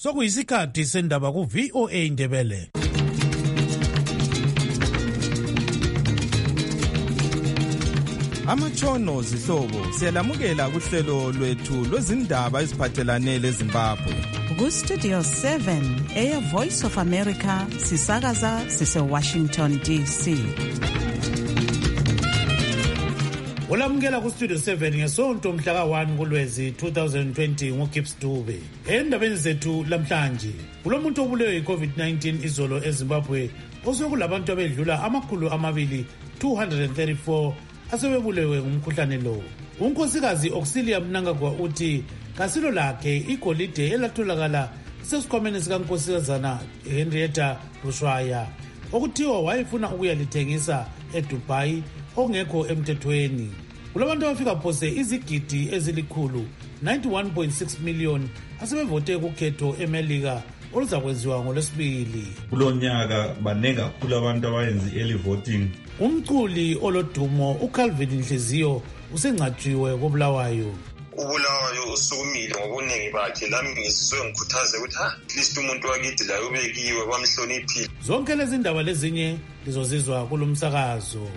Sokuyisikhathi sendaba ku VOA Indebele. Amatshono zihlobo siyalamukela kuhlelo lwethu lwezindaba eziphathelane leZimbabwe. Ku Studio 7 Air Voice of America sisakaza sise Washington DC. Olamukela ku Studio 7 ngesonto mhla ka1 kuLwezi 2020 ngoGibbs Dube. Endabeni zethu lamhlanje, kulomuntu obulewe iCovid-19 izolo eZimbabwe osokulabantu abedlula 234 asebebulewe ngumkhuhlane lo. Unkosikazi Auxilia Mnangagwa uthi kasilo lakhe igolide elatholakala sesikhwameni sikankosazana Henrietta Rushwaya okuthiwa wayefuna ukuyalithengisa eDubai ongekho emthethweni. Kulabantu abafika phose izigidi ezilikhulu 91.6 million asebevote kukhetho eMelika oluzakwenziwa ngoLwesibili. Kulonyaka banengi kakhulu abantu abayenza early voting. Umculi olodumo uCalvin Nhliziyo usengcwatshiwe koBulawayo. uBulawayo usukumile ngobuningi bakhe lami ngisizwe ngikhuthaze ukuthi at least umuntu wakithi la ubekiwe bamhloniphile. Zonke lezi ndaba lezinye lizozizwa kulomsakazo.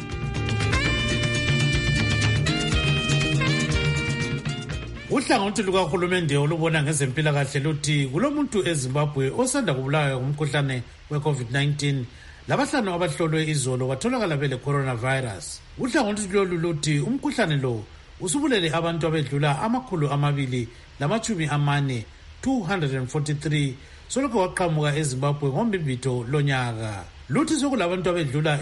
Uhlangothi lukahulumende olubona ngezempilakahle luthi kulomuntu eZimbabwe osanda kubulawa ngumkhuhlane weCovid-19 labahlanu abahlolwe izolo batholakala bele coronavirus. Uhlangothi lolu luthi umkhuhlane lo usubulele abantu abedlula 243 soloko waqhamuka eZimbabwe ngombibito lonyaka. Luthi sokulabantu abedlula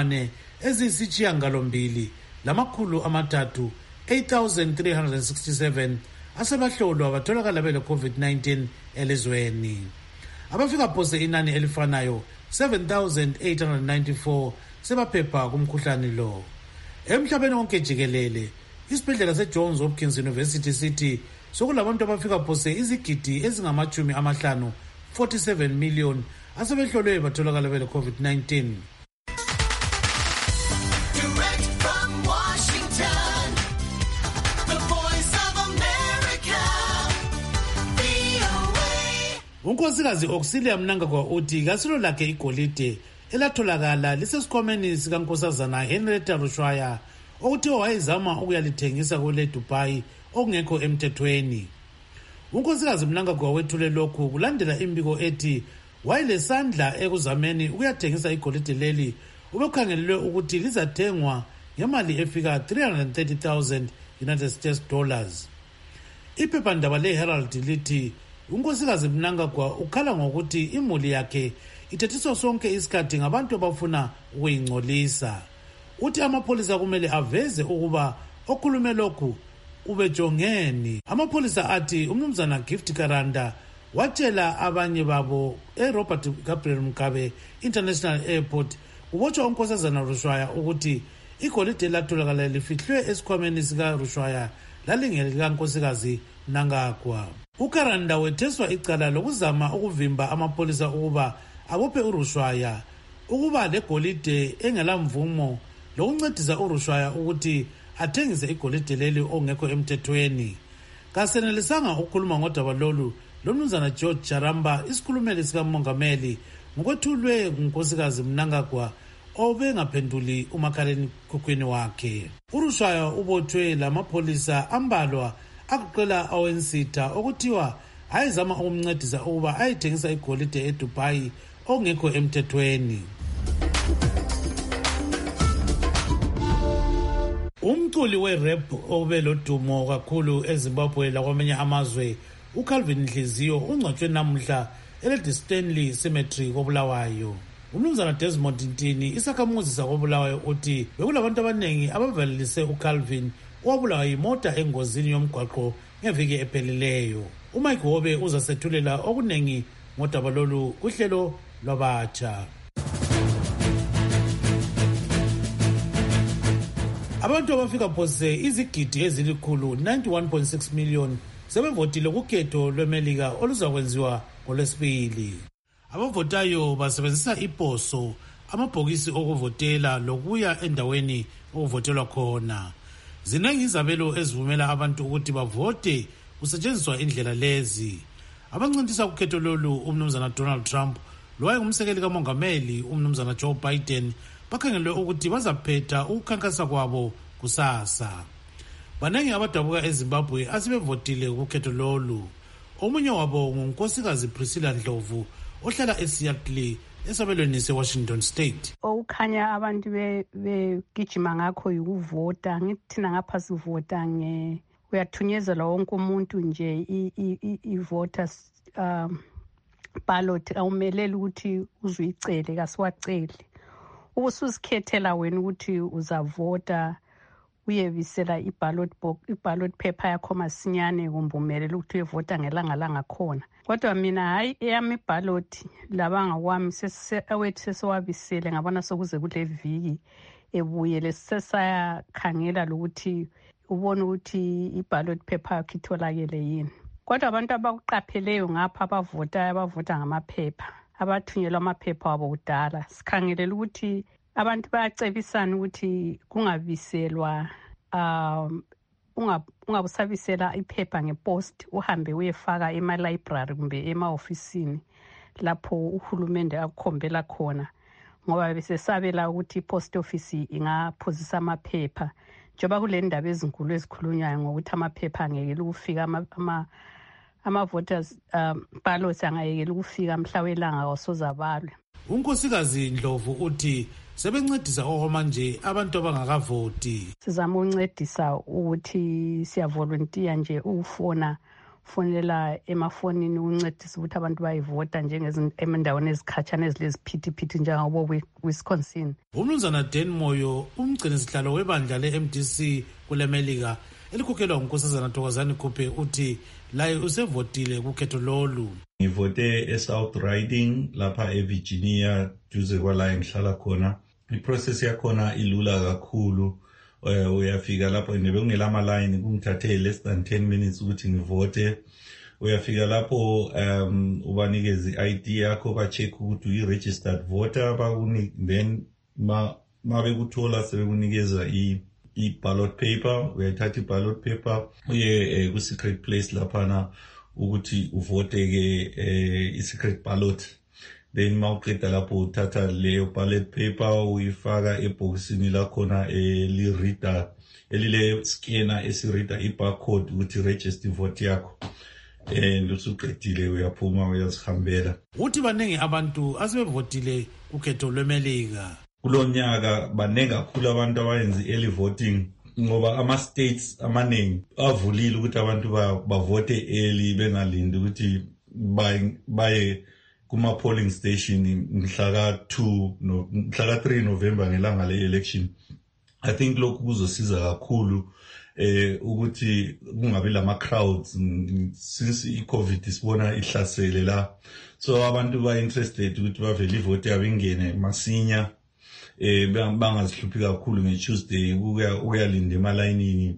8,367 asebahlolwa batholakala bele COVID-19 elizweni. Abafika phose inani elifanayo 7,894 sebaphepha kumkhuhlane lo. Emhlabeni wonke jikelele, isibhedlela seJohns Hopkins University City sokulabantu abafika phose izigidi ezingama-50 47 million asebehlolwe batholakala bele COVID-19. Unkosikazi Auxilia Mnangagwa uthi kasilo lakhe igolide elatholakala lisesikhwameni sikankosazana Henrietta Rushwaya okuthiwa wayezama ukuyalithengisa kule Dubai okungekho emthethweni. Unkosikazi Mnangagwa wethule lokhu kulandela imbiko ethi wayelesandla ekuzameni ukuyathengisa igolide leli ubekhangelelwe ukuthi lizathengwa ngemali efika 330,000 United States dollars. Iphephandaba leHerald lithi unkosikazi Mnangagwa ukhala ngokuthi imuli yakhe ithethiswa sonke isikhathi ngabantu abafuna ukuyingcolisa. Uthi amapholisa kumele aveze ukuba okhulume lokhu ubejongeni. Amapholisa athi umnumzana Gift Karanda watshela abanye babo eRobert Gabriel Mugabe International Airport ubotshwa unkosazana Rushwaya ukuthi igolide latholakala lifihlwe esikhwameni sika Rushwaya lalingela nkosikazi Mnangagwa. uKaranda wetheswa icala lokuzama ukuvimba amapholisa ukuba abophe uRushwaya ukuba legolide engelamvumo lokuncedisa uRushwaya ukuthi athengise igolide leli ongekho emthethweni. Kasenelisanga ukukhuluma ngodaba lolu lomnumzana George Charamba isikhulumeli sikamongameli ngokwethulwe ngunkosikazi Mnangagwa obengaphenduli umakhaleni khukhwini wakhe. uRushwaya ubothwe lamapholisa ambalwa akuqela awensitha okuthiwa ayezama ukumncedisa ukuba ayithengisa igolide eDubai ongekho emthethweni. Umculi we-rap obelodumo kakhulu eZimbabwe lakwamanye amazwe uCalvin Nhliziyo ungcwatshwe namuhla eLady Stanley Cemetery koBulawayo. Umnumzana Desmond Ntini isakhamuzi sakoBulawayo uthi bekulabantu abanengi abavalelise uCalvin owabulawa yimota engozini yomgwaqo ngeviki ephelileyo. uMike Hobe uzasethulela okunengi ngodaba lolu kuhlelo lwabatsha. Abantu abafika phose izigidi ezilikhulu 91.6 million sebevotile kukhetho lweMelika oluzakwenziwa ngoLwesibili. Abavotayo basebenzisa iposo, amabhokisi okuvotela lokuya endaweni okuvotelwa khona. Zinengi izabelo ezivumela abantu ukuthi bavote kusetshenziswa indlela lezi. abancintisa kukhetho lolu umnumzana Donald Trump lowayengumsekeli kamongameli umnumzana Joe Biden bakhangelwe ukuthi bazaphetha ukukhankasa kwabo kusasa. Baningi abadabuka eZimbabwe asebevotile kukhetho lolu. Omunye wabo ngunkosikazi Priscilla Ndlovu ohlala eSeattle esabelweni seWashington State. Okukhanya abantu begijima ngakho yikuvota. Ngithi thina ngapha sivota uyathunyezela wonke umuntu nje i-voters ballot awumeleli ukuthi uzuyicele kasiwacele. Ubusuzikhethela wena ukuthi uzavota uyebisela i-ballot paper yakho masinyane kumbe umelele ukuthi uyevota ngelanga langakhona. Kodwa mina hayi eyami i-ballot labanga kwami awethu sesewabisele ngabona sokuze kule viki ebuyele sesayakhangela lokuthi ubone ukuthi i-ballot paper yakho itholakele yini. Kodwa abantu abakuqapheleyo ngapha abavota ngamaphepha abathunyelwa amaphepha wabo kudala sikhangelela ukuthi abantu bayacebisana ukuthi kungabiselwa ungabusabisela iphepha ngepost uhambe uyefaka ema-library kumbe ema-ofisini lapho uhulumende akukhombela khona ngoba besesabela ukuthi i-post office ingaphosisa amaphepha njengoba kule ndaba ezinkulu ezikhulunywayo ngokuthi amaphepha angekele ukufika ama-voters ballots angayekele ukufika mhla welanga wasozabalwe. Unkosikazi Ndlovu uthi sebencedisa okwamanje abantu abangakavoti. Sizama ukuncedisa ukuthi siyavolunteer nje ufonela emafonini uncedisa ukuthi abantu bayivota njengezindaweni ezikhatshana ezileziphithiphithi njengobo Wisconsin. Umnumzana Dan Moyo umgcini sihlalo webandla le-MDC kule Melika elikhokhelwa ngunkosazana Thokozani Khuphe uthi laye usevotile kukhetho lolu. Ngivote eSouth Riding lapha eVirginia duze kwala engihlala khona. I-process yakhona ilula kakhulu. Uyafika lapho nebekungela line kungithathe less than 10 minutes ukuthi ngivote. Uyafika lapho ubanikeza i-ID yakho ba-check ukuthi uyi-registered voter then mabekuthola sebekunikeza i-ballot paper. Uyayithatha i-ballot paper uye ku-secret place laphana ukuthi uvote-ke i-secret ballot. Then mawuqeda lapho uthatha leyo ballot paper uyifaka ebhokisini lakhona elirida elile scanner esirida i-barcode ukuthi register vote yakho. Usuqedile uyaphuma uyazihambela. Uthi baningi abantu asebevotile kukhetho lweMelika. Kulonyaka baningi kakhulu abantu abayenza early voting ngoba ama-states amaningi avulile ukuthi abantu bavote early bengalindi ukuthi baye kuma-polling station mhla ka-3 November ngelanga le-election. I think lokhu kuzosiza kakhulu ukuthi kungabi lama-crowds since i-COVID sibona ihlasele la. So abantu ba-interested ukuthi bavele ivote yabo ingene masinya. Bangazihluphi kakhulu nge-Tuesday ukuyalinda emalayinini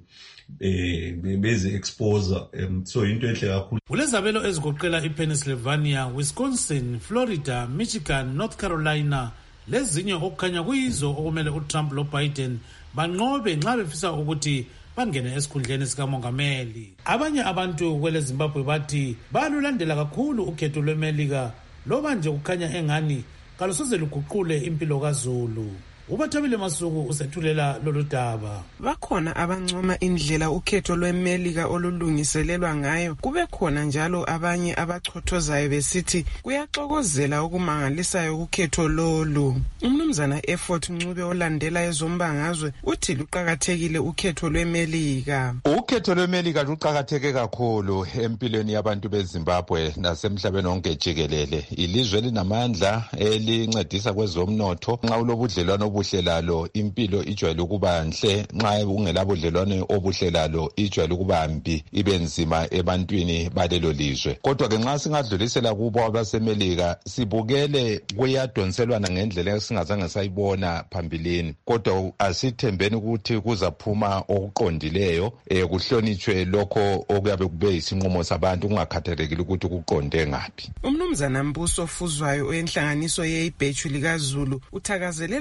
beze exposure. So into enhle kakhulu. Kulezabelo ezigoqela iPennsylvania, Wisconsin, Florida, Michigan, North Carolina lezinye okukhanya kuyizo okumele uTrump loBiden banqobe nxa befisa ukuthi bangene esikhundleni sikamongameli. Abanye abantu kwele Zimbabwe bathi balulandela kakhulu ukhetho lweMelika loba nje kukhanya engani kalusoze luguqule impilo kaZulu. Ubathabile Masuku usethulela lolu daba. Bakhona abancoma indlela ukhetho lweMelika olulungiselelwa ngayo. Kube khona njalo abanye abachothozayo besithi kuyaxokozela okumangalisayo ukhetho lolu. Umnumzana Effort Ncube olandela ezombangazwe uthi luqhakathekile ukhetho lweMelika. Ukhetho lweMelika luqhakatheke kakhulu empilweni yabantu beZimbabwe nasemhlabeni wonke jikelele. Ilizwe linamandla elincedisa kwezomnotho. Nxa ulobudlelwano obuhle lalo impilo ijwayele ukuba nhle, nxa ungelabudlelwano obuhle lalo ijwayele ukuba mbi ibe nzima ebantwini balelo lizwe. Kodwa ke nxa singadlulisela kubo abaseMelika sibukele kuyadonselwana ngendlela esingazange sayibona phambilini. Kodwa asithembeni ukuthi kuzaphuma okuqondileyo kuhlonitshwe lokho okuyabe kube isinqumo sabantu kungakhathalekile ukuthi kuqonde ngaphi. Umnumzana Mbuso Fuzwayo oyenhlanganiso yeIbhechu likaZulu uthakazelela ukuthi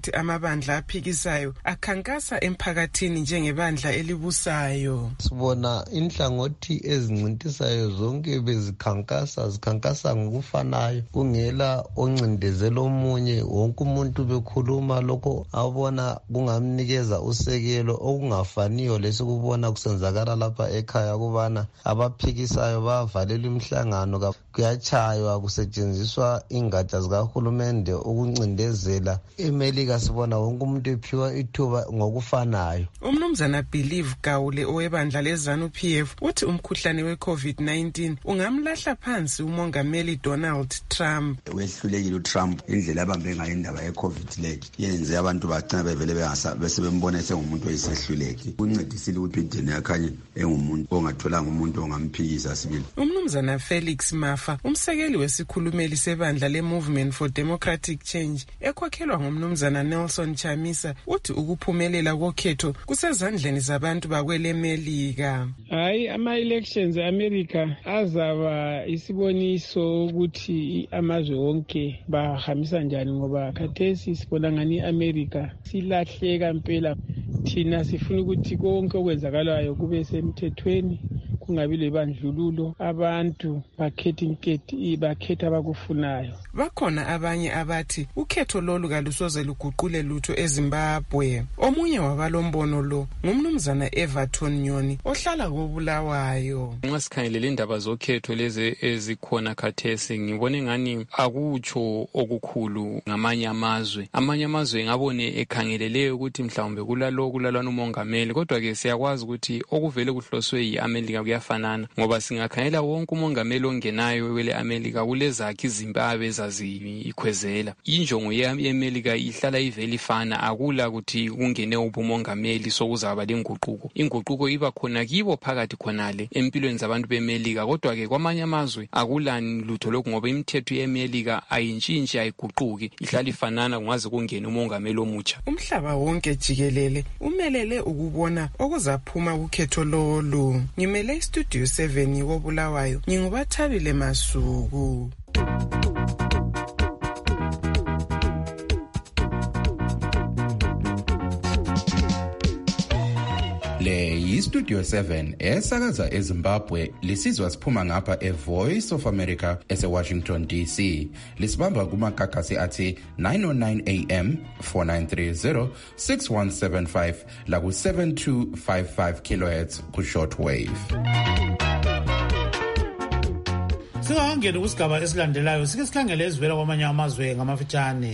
ukuthi amabandla aphikisayo akhankasa emphakathini njengebandla elibusayo. Sibona inhlangothi ezincintisayo zonke zikhankasa ngokufanayo, kungela oncindezela omunye, wonke umuntu bekhuluma lokho abona kungamnikeza usekelo okungafaniyo lesikubona kusenzakala lapha ekhaya kubana abaphikisayo bavalela imihlangano, kuyachaywa, kusetshenziswa ingatsha zikahulumende ukuncindezela. eMelika sibona wonke umuntu ephiwa ithuba ngokufanayo. Umnumzana Believe Gawule owebandla leZANU-PF uthi umkhuhlane we-COVID-19 ungamlahla phansi umongameli Donald Trump. Wehlulekile uTrump indlela abambe ngayo indaba ye-COVID le yenze abantu bagcina bevele besebembona sengumuntu oyisehluleki. Uncedisile ukuthi Biden yakhanye engumuntu ongatholanga umuntu ongamphikisa sibili. Umnumzana Felix Mafa, umsekeli wesikhulumeli sebandla le-Movement for Democratic Change ekhokhelwa ngumnumzana Nelson Chamisa, uthi ukuphumelela kokhetho kusezandleni zabantu bakweleMelika. Hayi, ama-elections e-America azaba isiboniso ukuthi amazwe wonke bahambisa njani, ngoba khathesi sibona ngani i-America silahleka impela. Thina sifuna ukuthi konke okwenzakalayo kube semthethweni, kungabi lebandlululo, abantu bakhetha abakufunayo. Bakhona abanye abathi ukhetho lolu kalusoze luguqule lutho eZimbabwe. Omunye wabalombono lo ngumnumzana Everton Nyoni ohlala koBulawayo. Nxa sikhangelele indaba zokhetho lezi ezikhona khathesi, ngibone ngani akutsho okukhulu ngamanye amazwe. Amanye amazwe ngabone ekhangelele ukuthi mhlawumbe kulalwana umongameli, kodwa ke siyakwazi ukuthi okuvele kuhloswe yi-America kuyafanana, ngoba singakhangela wonke umongameli ongenayo wele America kulezakhe izimbabwe ezazikhwezela. Injongo ye-America ihlala ivele ifana, akula ukuthi kungene uphi umongameli sokuzaba lenguquko. Inguquko iba khona kibo phakathi khonale empilweni zabantu beMelika, kodwa ke kwamanye amazwe akulani lutho lokhu, ngoba imithetho yeMelika ayintshintshi ayiguquki, ihlala ifanana kungaze kungene umongameli omutsha. Umhlaba wonke jikelele umelele ukubona okuzaphuma kukhetho lolu. Ngimele Studio 7 koBulawayo, ngingubathabile Masuku. Le yi-Studio 7 esakaza eZimbabwe, lisizwa siphuma ngapha eVoice of America ese-Washington DC. Lisibamba kumakakasi athi 909 AM, 4930, 6175 laku-7255 kHz ku-shortwave. Singakangeni kusigaba esilandelayo, sike sikhangele ezivela kwamanye amazwe ngamafitshane.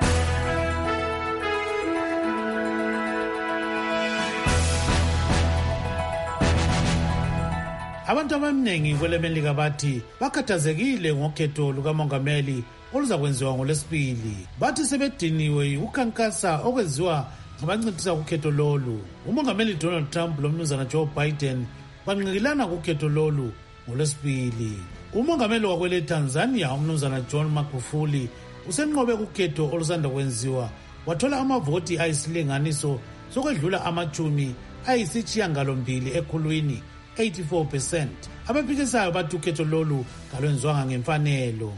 Abantu abaningi kweleMelika bathi bakhathazekile ngokhetho lukamongameli oluzakwenziwa ngoLwesibili. Bathi sebediniwe ukukhankasa okwenziwa ngabancedisa kukhetho lolu. Umongameli Donald Trump lomnumzana Joe Biden banqikilana kukhetho lolu ngoLwesibili. Umongameli wakwele Tanzania umnumzana John Magufuli usenqobe kukhetho olusanda kwenziwa, wathola amavoti ayisilinganiso sokwedlula amachumi ayisishiyagalombili ekhulwini 84%. Abaphikisayo bathi ukhetho lolu kalwenziwanga ngemfanelo.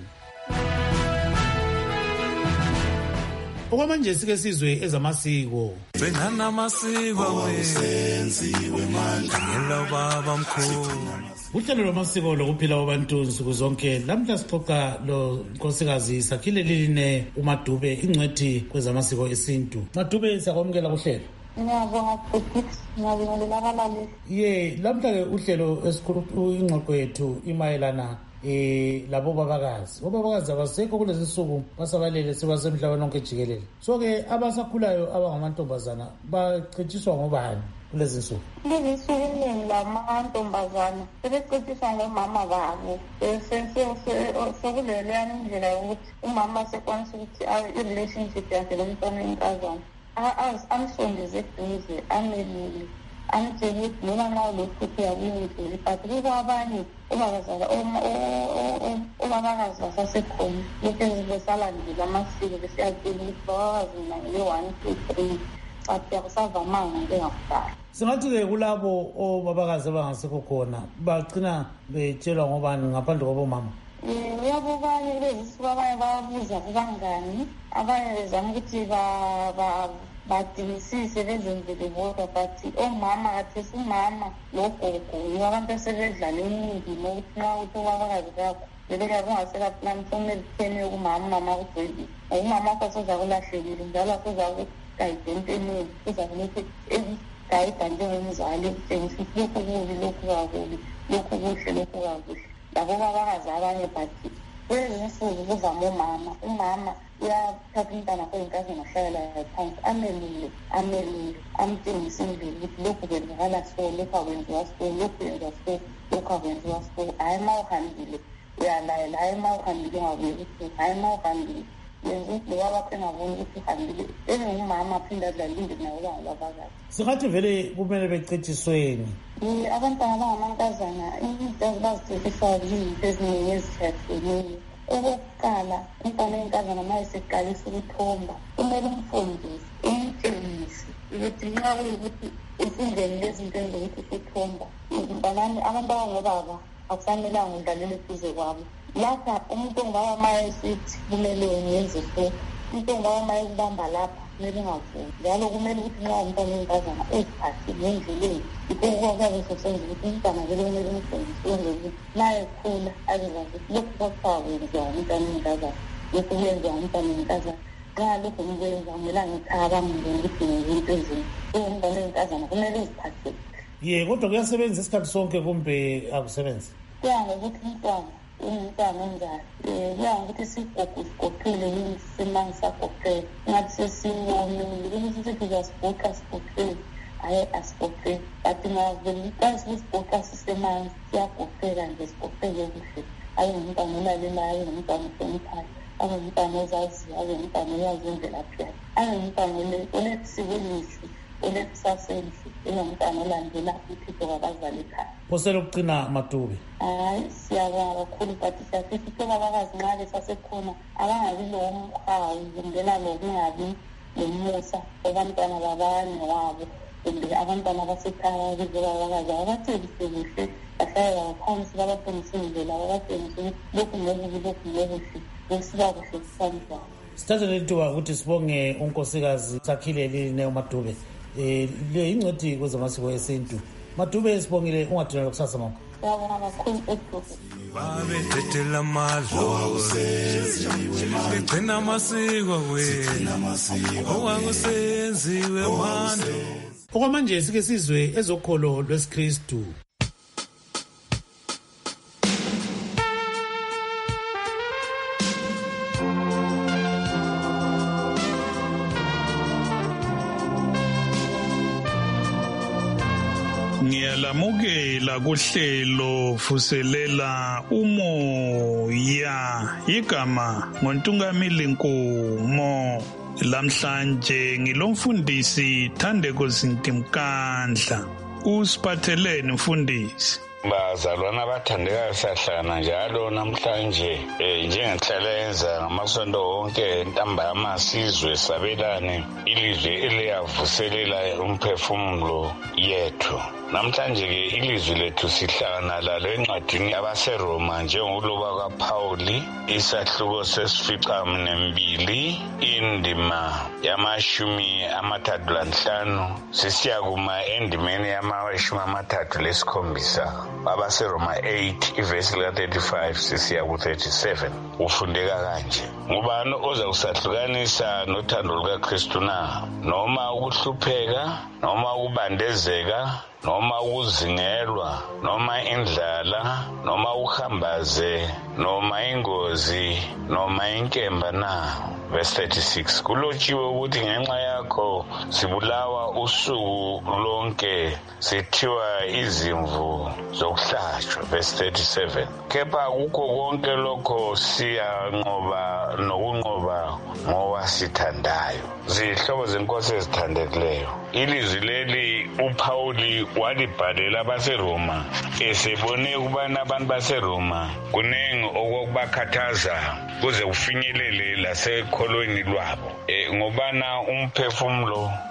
Okwamanje sike sizwe ezamasiko. Bengana amasiko wenziwe manje ngelo baba mkhulu. Uhlelo lwamasiko lokuphila kwabantu nsuku zonke. Lamhla sixoxa lo nkosikazi Sakhile Liline uMadube, ingcwethi kwezamasiko esintu. Madube, siyakwamukela kuhlelo. Ngiyabonga futhi, ngiyabingelela abalaleli. Lamhla ke uhlelo esikhulu ingxoxo yethu imayelana labo babakazi. Obabakazi abasekho kulezi nsuku, basabalele sebasemhlabeni wonke jikelele. So ke abasakhulayo abangamantombazana bacetshiswa ngobani kulezi nsuku? Kulezi nsuku iningi lamantombazana sebecetshiswa ngomama babo. Sekuleleyana indlela yokuthi umama sekwanisa ukuthi i-relationship yakhe lomntwana wenkazana amsondeze eduze, amelile, amtshela ukuthi noma nxa ulohlupho yakuyindluli. But kuko abanye obabakazi basasekhona lokhu besalandela amasiko besiyatshela ukuthi babakazi mina ngile-1 2 3, but akusavamanga njengakudala. Singathi-ke kulabo obabakazi abangasekho khona bagcina betshelwa ngobani ngaphandle kwabomama? Uyabukanye kulezi nsuku abanye bayabuza kubangani, abanye bezama ukuthi badingisise bezenzele bodwa, but omama kathesi umama logogo yibo abantu asebedlala indima ukuthi nxa uthi ubabakazi bakho bebekazi ungasekapulani somele kuthene kumama kugcwelile umama wakho soza kulahlekile njalo soza kugayida empeneni soza kulethe gayida njengomzali ekutshengisa ukuthi lokhu kubi lokhu kakubi lokhu kuhle lokhu kakuhle labo babakazi abanye but kulezi insuku kuvame umama uyathatha umntana akho inkazana ahlala phansi amelule amtshengise indlela ukuthi lokhu kwenzakala so lokhu akwenziwa so lokhu yenziwa so lokhu akwenziwa so hayi ma uhambile uyalayela hayi ma uhambile ungabuye ukuthi hayi ma uhambile yenza ukuthi lo babakho engaboni ukuthi uhambile engumama aphinde adlale indlela nayo bangababakazi. Singathi vele kumele becitshisweni abantwana abangamankazana izinto bazithethisayo izinto eziningi ezithathileyo. Okokuqala umntwana wenkazana ma eseqalisa ukuthomba kumele umfundise umtshengise ukuthi nxa kuyukuthi usindleni lezinto ezokuthi usuthomba mntanami abantu abangobaba akufanelanga udlalele eduze kwabo. Lapha umuntu ongubaba ma esithi kumele ngenze so umuntu ongubaba ma ekubamba lapha kumele ungavumi njalo kumele ukuthi nxa umntwana wenkazana eziphathile ngendleleni yikho kuyabe sosenza ukuthi umntwana vele kumele umfundise ukuthi naye ekhula abezazi ukuthi lokhu kwakuthiwa kwenziwa umntwana wenkazana lokhu kwenziwa umntwana wenkazana nxa lokhu ngikwenza kumele angikhaba ngibone ukuthi ngezinto ezinye so umntwana wenkazana kumele eziphathile. Kodwa kuyasebenza isikhathi sonke kumbe akusebenzi? Kuya ngokuthi umntwana onjani kuya ngokuthi sigoqile yini simanzi sagoqele ngathi sesiwomile ukuthi sithi kuyasigoqele hayi asigoqele but ngavele ikasi kusigoqa sisemanzi siyagoqela nje sigoqele kuhle abe ngumntwana olalelayo abe ngumntwana ohloniphayo abe ngumntwana ozaziyo abe ngumntwana oyazi imvelaphi yakhe abe ngumntwana olesiko elihle olekusasa elihle engumntwana olandela uThixo kabazali ekhaya. Phosela ukuqina Madube. Hayi siyabonga kakhulu but siyafithi babakazi nxa besasekhona abangabi lomhawu kumbela lokungabi lomusa abantwana babanye wabo kumbe abantwana abasekhaya bize babakazi abatshengise kuhle bahlale baphansi babatshengise indlela babatshengise ukuthi lokhu ngokubi lokhu ngokuhle kusiba kuhle kusanjani. Sithathe lethuba ukuthi sibonge unkosikazi Sakhile Eline Madube le ingcwethi kwezamasiko esintu. Madube sibongile ungadinela kusasa mama. Siyabonga kakhulu eduze. Babethethela amadlo begcina amasiko wethu okwakusenziwe manje. Okwamanje sike sizwe ezokholo lwesikristu. Ngiyalamukela kuhlelo Vuselela Umoya igama ngoNtungamili Nkomo. Lamhlanje ngilomfundisi Thandeko Zintimkandla. Usiphatheleni mfundisi? Bazalwana abathandekayo siyahlangana njalo namhlanje njengenhlelenza ngamasonto wonke ntambama sizwe sabelane ilizwi eliyavuselela umphefumulo yethu. Namhlanje ke ilizwi lethu sihlangana lalo encwadini abaseRoma njengokuloba kaPauli isahluko sesificaminwembili indima yama-35 sisiya kuma endimeni yama-37 abaseRoma 8 ivesi lika-35 sisiya ku-37 ufundeka kanje: ngubani oza kusahlukanisa nothando lukaKristu na? Noma ukuhlupheka, noma ukubandezeka, noma ukuzingelwa, noma indlala, noma uhambaze, noma ingozi, noma inkemba na? Verse 36 kulotshiwe ukuthi ngenxa yakho sibulawa usuku lonke, sithiwa izimvu zokuhlatshwa. Verse 37 kepha kukho konke lokho siyanqoba nokunqoba ngowasithandayo. Zihlobo zenkosi ezithandekileyo, ilizwi leli uPauli walibhalela abaseRoma esebone ukubana abantu baseRoma kunengi okubakhathaza kuze kufinyelele lasekholweni lwabo ngobana umphefumulo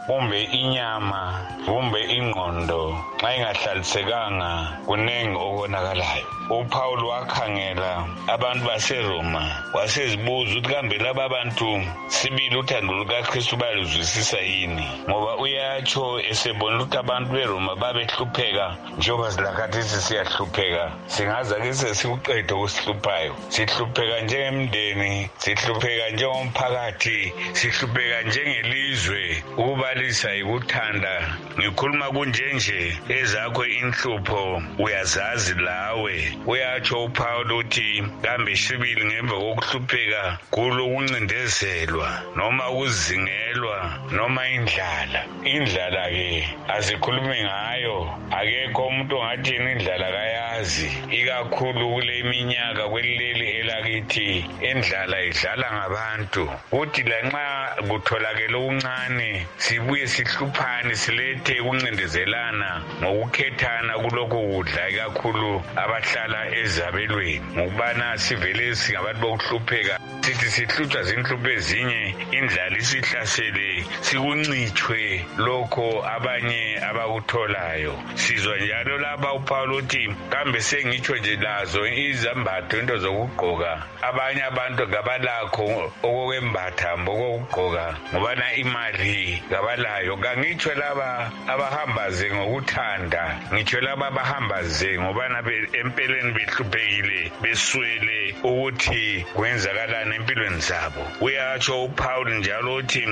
kumbe inyama kumbe ingqondo nxa ingahlalisekanga kuningi okonakalayo. uPaul wakhangela abantu baseRoma wasezibuza ukuthi kambe laba bantu sibili uthando lukaKristu bayaluzwisisa yini, ngoba uyatsho esebona ukuthi abantu beRoma babehlupheka njengoba silakhathesi siyahlupheka. Singaza ke sesikuqeda ukusihluphayo, sihlupheka njengemndeni, sihlupheka njengomphakathi, sihlupheka njengelizwe. Ukubalisa yikuthanda. Ngikhuluma kunjenje ezakho inhlupho uyazazi lawe. Uyatsho uPaul uthi kambe sibili ngemva kokuhlupheka kulokuncindezelwa noma ukuzingelwa noma indlala. Indlala ke asikhulume ngayo, akekho umuntu ongathi indlala kayazi, ikakhulu kule minyaka kweleli elakithi indlala idlala ngabantu. Uthi lanxa kutholakele okuncane sibuye sihluphane silethe ukuncindezelana ngokukhethana kulokho kudla, ikakhulu abahlala ezabelweni, ngokubana sivele singabantu bokuhlupheka sithi sihlutshwa zinhlupho ezinye, indlala isihlasele sikuncitshwe lokho abanye abakutholayo. Sizwa njalo lapha uPaul uthi kambe sengitsho nje lazo izambatho into zokugqoka, abanye abantu ngabalakho okokwembatha mbokugqoka ngobana imali ngabalayo. Kangitsho laba abahambaze ngokuthanda, ngitsho laba abahambaze ngobana empeleni behluphekile beswele ukuthi kwenzakalana empilweni zabo. Uyatsho uPaul njalo uthi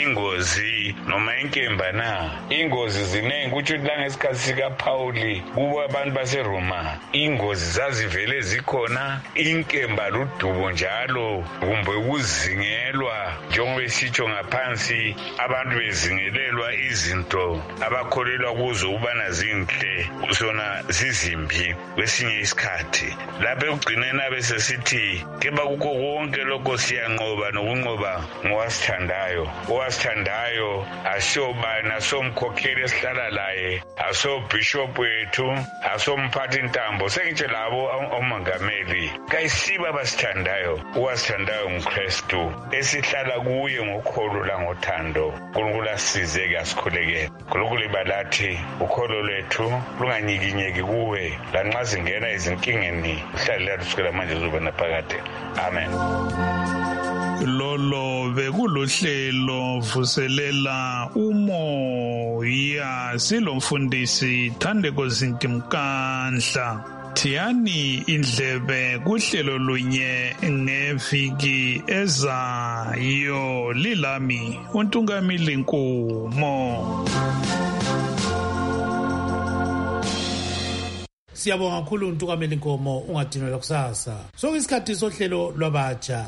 ingozi noma inkemba na, ingozi zinengi. Kutsho ukuthi langesikhathi sikaPauli kubo abantu baseRoma ingozi zazivele zikhona, inkemba ludubo njalo kumbe ukuzingelwa njengoba esitsho ngaphansi, abantu bezingelelwa izinto abakholelwa kuzo ukubana zinhle zona zizimbi. Kwesinye isikhathi lapha ekugcineni abesesithi keba kukho konke lokho siyanqoba nokunqoba ngowasithandayo. Owasithandayo asiyobani, asomkhokheli esihlala laye, asobhishophu wethu, asomphathi ntambo, sengitsho labo omongameli. Kayisiba abasithandayo. Owasithandayo nguKristu esihlala kuye ngokholo langothando. uNkulunkulu asize-ke asikhulekele. uNkulunkulu balathi ukholo lwethu lunganyikinyeki kuwe lanxa singena ezinkingeni, uhlale lathi kusukela manje uzoba naphakade. Amen. Lolo bekuluhlelo vuselela umoya, silomfundisi Thandeko Zintimkandla. Thiyani indlebe kuhlelo lunye ngeviki ezayo. Lilami uNtungamili Nkomo. Siyabonga kakhulu uNtungamili Nkomo, ungadinelwa kusasa. Sokuyisikhathi sohlelo lwabatsha.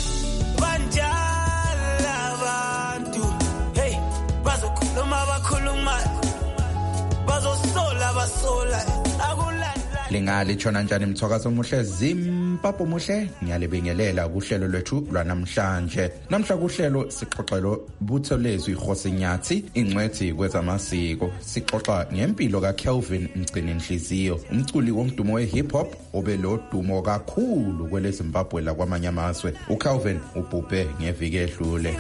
Banjala abantu, hey, bazokhuluma bakhuluma, bazosola basola. Lingalishona njani mthwakazi omuhle, Zimbabwe muhle? Ngiyalibingelela kuhlelo lwethu lwanamhlanje. Namhla kuhlelo sixoxelo Buthelezwi Khosinyathi, ingcwethi kwezamasiko. Sixoxa ngempilo kaKelvin Mgcininhliziyo, umculi womdumo we-hip hop obelodumo kakhulu kwele Zimbabwe lakwamanye amazwe. uKelvin ubhubhe ngeviki edlule.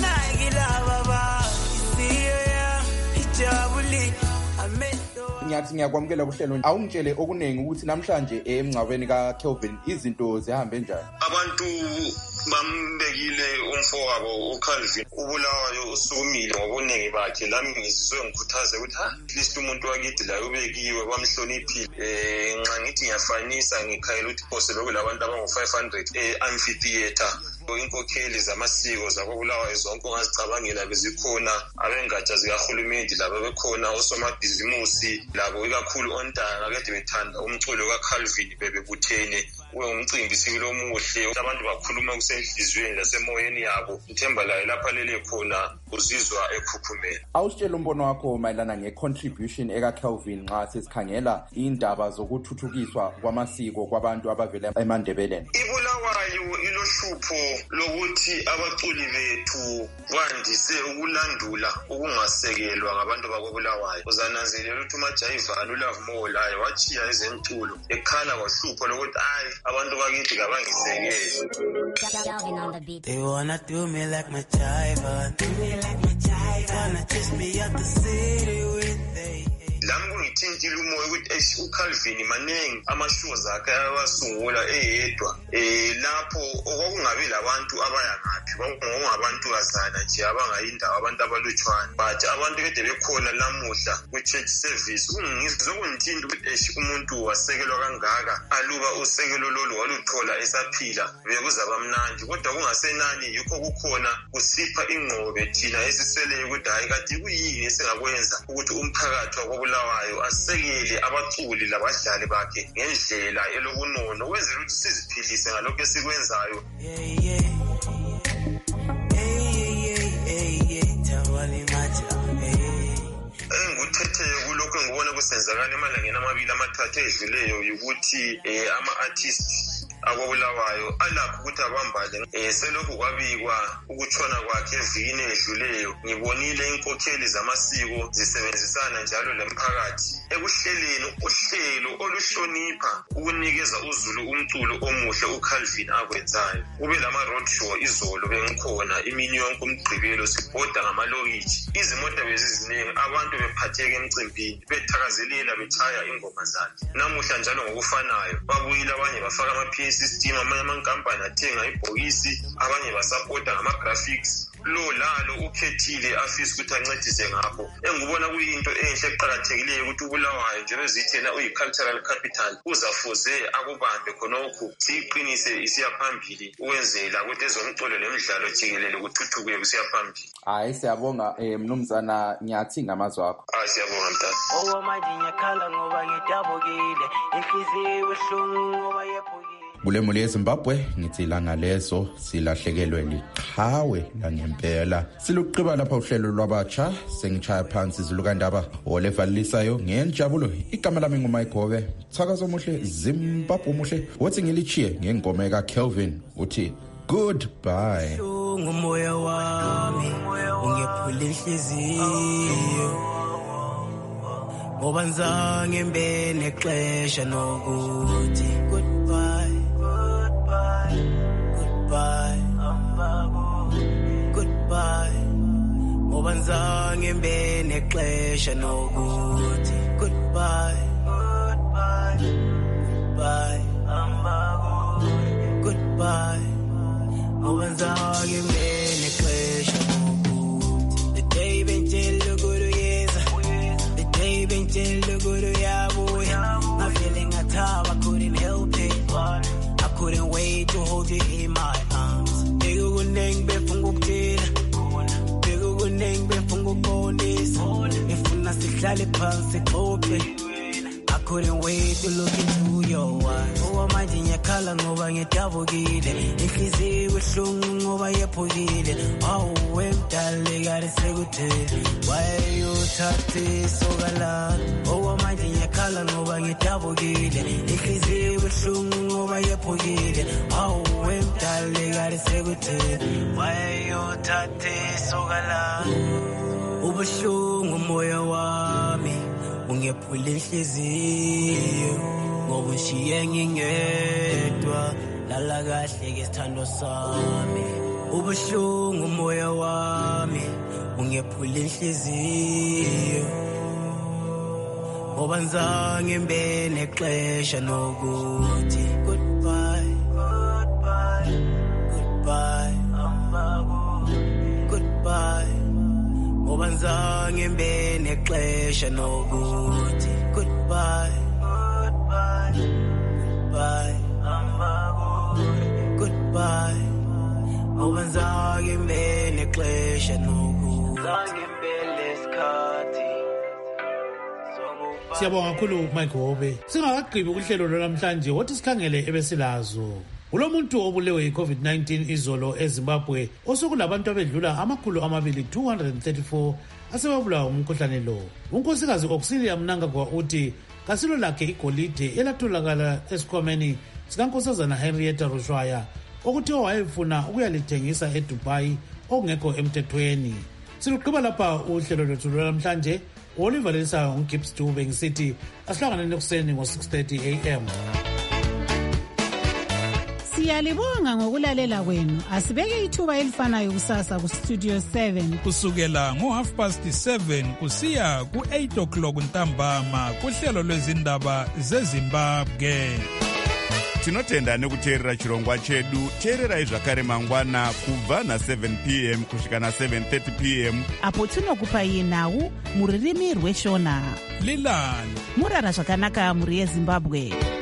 Nyathi ngiyakwamukela kuhlelo. Awungitshele okuningi ukuthi namhlanje emngcwabeni kaKelvin izinto zihambe njani? Abantu bambekile umfowabo uCalvin ubulawayo usukumile ngobuningi bakhe. Lami ngizizwe ngikhuthaze ukuthi at least umuntu wakithi la ubekiwe bamhloniphile. Nxa ngithi ngiyafanisa ngikhayela ukuthi phose bekulabantu abangu-500 amphitheater. Inkokheli zamasiko zabobulawayo zonke ongazicabangela bezikhona, abengatsha zikahulumeni labo bekhona, osomabhizimusi labo ikakhulu ontanga kade bethanda umculo kaCalvin bebebuthene. Umcimbi sibilo omuhle, abantu bakhuluma kusenhliziyweni lasemoyeni yabo. Ngithemba laye lapha lele khona uzizwa ekhukhumela. Awusitshela umbono wakho mayelana nge-contribution ekaKelvin nxa sesikhangela indaba zokuthuthukiswa kwamasiko kwabantu abavela eMandebeleni? Ibulawayo ilohlupho lokuthi abaculi bethu bandise ukulandula ukungasekelwa ngabantu bakobulawayo. Uzananzelela ukuthi uMajayivani uLove More laye wachiya ezemculo ekhala ngohlupho lokuthi abantu bakithi kabangisekele. They wanna do me like my jiver, wanna test me out the city with they. Lami kungithintile umoya ukuthi uCalvin manengi amashows akhe ayawasungula eyedwa lapho okwakungabe labantu abaya ngaphi kwakungabantukazana nje abangayindawo abantu abalutshwana but abantu kade bekhona lamuhla ku-church service kungizokungithinta ukuthi umuntu wasekelwa kangaka aluba usekelo lolu waluthola esaphila bekuzaba mnandi kodwa kungasenani yikho kukhona kusipha ingqobe thina esiseleyo ukuthi hayi kade kuyini esingakwenza ukuthi umphakathi wakobulawayo asekele abaculi labadlali bakhe ngendlela elobunono wenzela ukuthi siziphilise ngalokho esikwenzayo. Engikuthetheyo kulokho engibona kusenzakala emalangeni amabili amathathu edluleyo ukuthi ama-artists akobulawayo alapho ukuthi abambale selokhu kwabikwa ukutshona kwakhe evikini edluleyo ngibonile inkokheli zamasiko zisebenzisana njalo lemphakathi ekuhleleni uhlelo oluhlonipha ukunikeza uzulu umculo omuhle uCalvin akwenzayo kube lama road show izolo bengikhona imini yonke umgqibelo sibhoda ngamalokitshi izimota beziziningi abantu bephatheke emcimbini bethakazelela bechaya ingoma zakhe namuhla njalo ngokufanayo babuyile abanye bafaka ama-PA system amanye amankampani athenga ibhokisi abanye basapota ngama-graphics lo lalo ukhethile afisa ukuthi ancedise ngakho engibona kuyinto enhle eqhakathekileyo ukuthi ubulawayo njengoba zithena uyi-cultural capital uzafuze akubambe khonokhu siyiqinise isiya phambili ukwenzela ukuthi ezomculo nemidlalo jikelele kuthuthuke kusiya phambili. Hayi siyabonga mnumzana Nyathi ngamazwi akho. Siyabonga mntana. Manje ngiyakhala ngoba ngidabukile inhliziyo ibuhlungu ngoba yephukile. Kule muli yeZimbabwe ngithi ilanga leso silahlekelwe liqhawe langempela. Siluqhiba lapha uhlelo lwabatsha sengichaya phansi izilukandaba olevalisayo ngenjabulo. Igama lami nguMayigobe. Thakazo muhle Zimbabwe muhle. Wathi ngilichiye ngengoma kaCalvin uthi goodbye. Ngomoya wami ungephula inhliziyo ngoba ngizange mbe nexesha nokuthi goodbye. Ngoba ngizange mbe nexesha nokuthi goodbye. Ngoba ngizange mbe nexesha nokuthi the day bengitshela ukuyeza the day bengitshela ukuyabuya I'm feeling ngathaba I couldn't help it I couldn't wait to hold you in my arms. Bekukunengi befunga ukutshela bekukunengi befunga ukubonisa ngifuna sihlale phansi xoxe I couldn't wait to look into your eyes. Manje ngiyakhala ngoba ngidabukile inhliziyo ibuhlungu ngoba yephukile wemdala kade sekuthele why uthathe sokalala manje ngiyakhala ngoba ngidabukile inhliziyo ibuhlungu ngoba yephukile wemdala kade sekuthele why uthathe sokalala ubuhlungu moya wami ungephula inhliziyo ngoba ushiye ngingedwa lala kahle ke sithando sami ubuhlungu moya wami ungephula inhliziyo ngoba ngizange mbe nexesha nokuthi goodbye ngoba ngizange mbe nexesha nokuthi goodbye ngoba ngizange mbe nexesha nokuthi lesikhathi. Siyabonga kakhulu Mayigobe. Singakagqibi uhlelo lwanamhlanje wothi sikhangele ebesilazo. Ulomuntu obulewe yi-COVID-19 izolo eZimbabwe osokulabantu abedlula 234 asebebulawa umkhuhlane lo. Unkosikazi Auxilia Mnangagwa uthi kasilo lakhe igolide elatholakala esikhwameni sikankosazana Henrietta Rushwaya okuthiwa wayefuna ukuyalithengisa eDubai okungekho emthethweni. Siluqhiba lapha uhlelo lwethu lwanamhlanje. Oliver Lisa uGibbs Dube ngisithi asihlangane nekuseni ngo 6:30 AM. Siyalibonga ngokulalela kwenu. Asibeke ithuba elifanayo kusasa ku Studio 7 kusukela ngo7:30 kusiya ku8 o'clock ntambama kuhlelo lwezindaba zeZimbabwe. Tinotenda nekuteerera chirongwa chedu. Teererai zvakare mangwana kubva na7 p.m. kusvika na7:30 p.m. apo tinokupai nhau muririmi rweshona. Lilani murara zvakanaka muri yeZimbabwe.